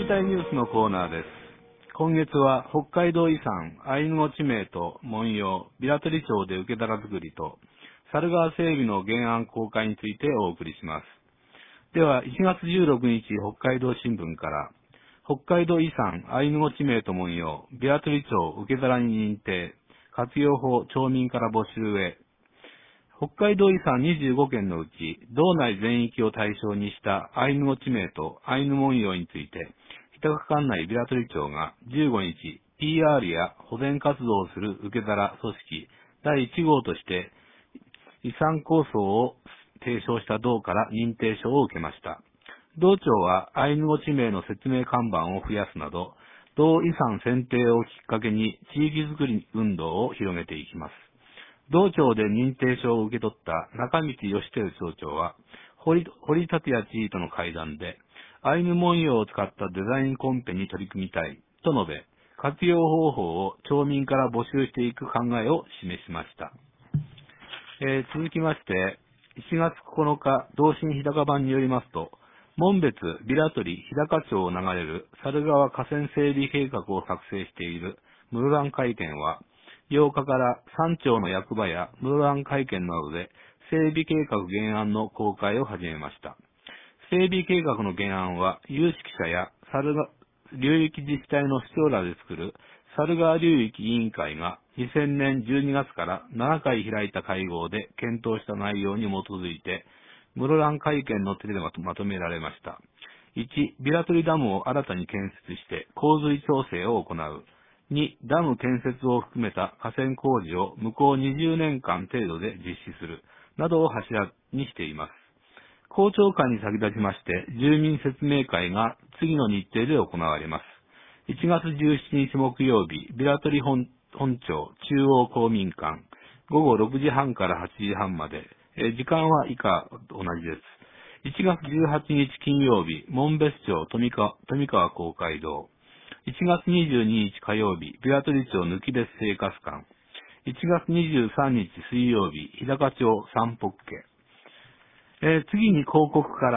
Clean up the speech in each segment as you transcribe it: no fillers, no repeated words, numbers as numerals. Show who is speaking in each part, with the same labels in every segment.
Speaker 1: 体ニュースのコーナーです。今月は北海道遺産アイヌ語地名と文様、平取町で受け皿作りと猿川整備の原案公開についてお送りします。では1月16日北海道新聞から北海道遺産アイヌ語地名と文様、平取町受け皿に認定、活用法町民から募集へ。北海道遺産25県のうち、道内全域を対象にしたアイヌ語地名とアイヌ文様について、日高管内平取町が15日、PR や保全活動をする受け皿組織第1号として遺産構想を提唱した道から認定書を受けました。道庁はアイヌ語地名の説明看板を増やすなど、道遺産選定をきっかけに地域づくり運動を広げていきます。道庁で認定書を受け取った中道義輝町長は、堀立也知事との会談で、アイヌ文様を使ったデザインコンペに取り組みたいと述べ、活用方法を町民から募集していく考えを示しました。続きまして、1月9日、同心日高版によりますと、門別、平取、日高町を流れる猿川河川整備計画を作成している室蘭会見は、8日から3町の役場や室蘭会見などで整備計画原案の公開を始めました。整備計画の原案は有識者や流域自治体の市長らで作る猿川流域委員会が2000年12月から7回開いた会合で検討した内容に基づいて室蘭会見の手でまとめられました。1、平取ダムを新たに建設して洪水調整を行う。2、ダム建設を含めた河川工事を向こう20年間程度で実施する、などを柱にしています。公聴会に先立ちまして、住民説明会が次の日程で行われます。1月17日木曜日、平取本町中央公民館、午後6時半から8時半まで、時間は以下同じです。1月18日金曜日、門別町富川公会堂、1月22日火曜日、平取町抜別生活館。1月23日水曜日、日高町三北家。次に広告から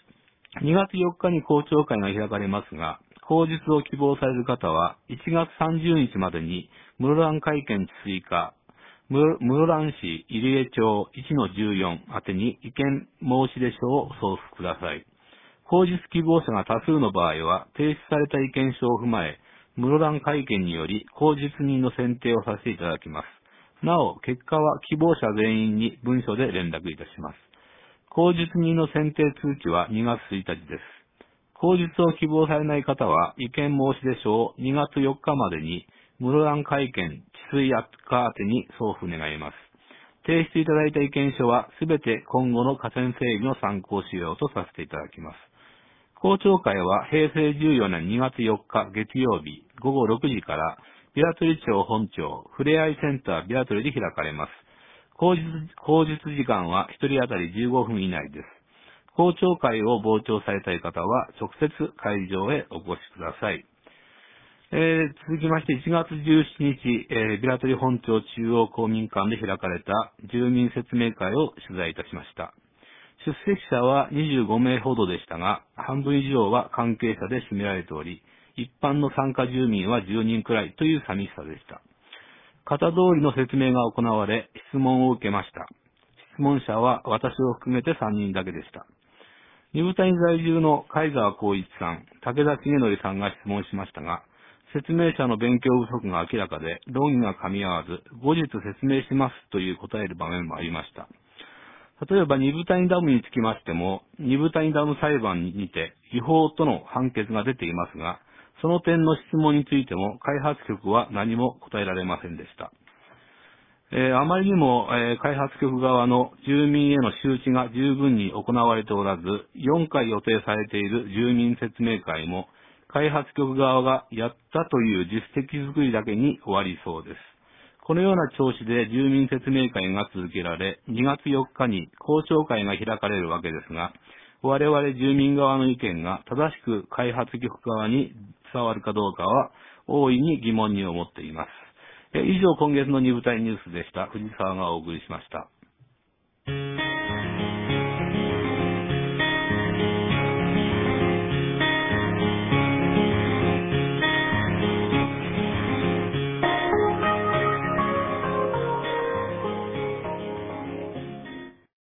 Speaker 1: 、2月4日に公聴会が開かれますが、口述を希望される方は、1月30日までに、室蘭会見追加、室蘭市入江町 1-14 宛てに意見申し出書を送付ください。口述希望者が多数の場合は、提出された意見書を踏まえ、室蘭会見により口述人の選定をさせていただきます。なお、結果は希望者全員に文書で連絡いたします。口述人の選定通知は2月1日です。口述を希望されない方は、意見申し出書を2月4日までに、室蘭会見治水課宛てに送付願います。提出いただいた意見書は、すべて今後の河川整備の参考資料とさせていただきます。公聴会は平成14年2月4日月曜日午後6時から平取町本町ふれあいセンター平取で開かれます。口述時間は1人当たり15分以内です。公聴会を傍聴されたい方は直接会場へお越しください。続きまして1月17日、平取本町中央公民館で開かれた住民説明会を取材いたしました。出席者は25名ほどでしたが、半分以上は関係者で占められており、一般の参加住民は10人くらいという寂しさでした。型通りの説明が行われ、質問を受けました。質問者は私を含めて3人だけでした。二部谷在住の貝沢光一さん、武田重則さんが質問しましたが、説明者の勉強不足が明らかで、論議が噛み合わず、後日説明しますという答える場面もありました。例えば、二部谷ダムにつきましても、二部谷ダム裁判にて違法との判決が出ていますが、その点の質問についても開発局は何も答えられませんでした。あまりにも、開発局側の住民への周知が十分に行われておらず、4回予定されている住民説明会も、開発局側がやったという実績作りだけに終わりそうです。このような調子で住民説明会が続けられ、2月4日に公聴会が開かれるわけですが、我々住民側の意見が正しく開発局側に伝わるかどうかは大いに疑問に思っています。以上、今月の二部隊ニュースでした。藤沢がお送りしました。